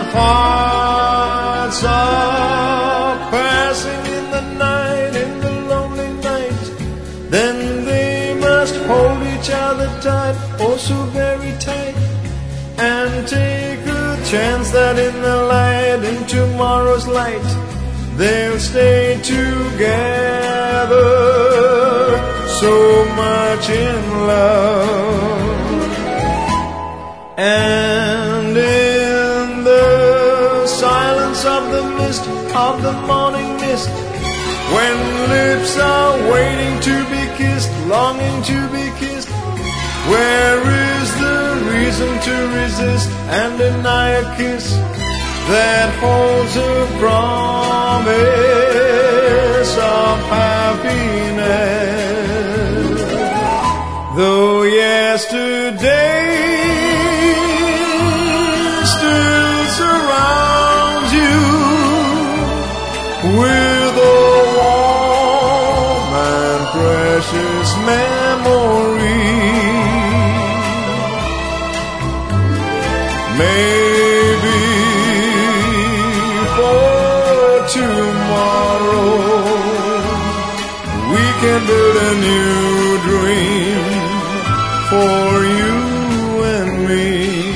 parts are passing in the night, in the lonely night, then they must hold each other tight, oh so very tight, and take a chance that in the light, in tomorrow's light, they'll stay together, so much in love. And in the silence of the mist, of the morning mist, when lips are waiting to be kissed, longing to be kissed, where is the reason to resist and deny a kiss that holds a promise of happiness? Though yesterday still surrounds you with a warm and precious memory, maybe for tomorrow we can build a new dream for you and me.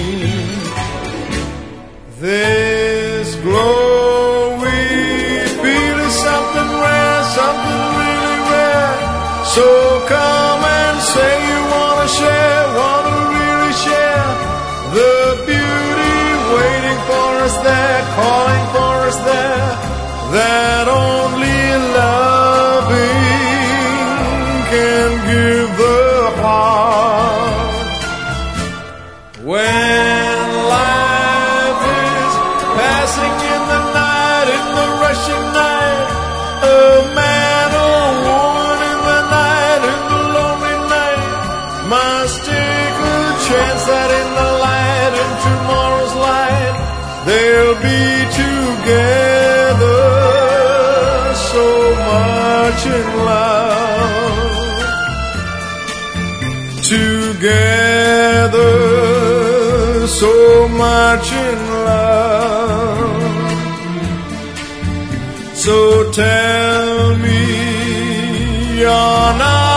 This glow we feel is something rare, something really rare. So come and say you wanna share, wanna really share the beauty waiting for us there, calling for us there, that only loving can give the heart. When life is passing in the night, in the rushing night, a man or woman in the night, in the lonely night, must take a chance that in the light, in tomorrow's light, they'll be together, so much in love. Together, so much in love. So tell me you're not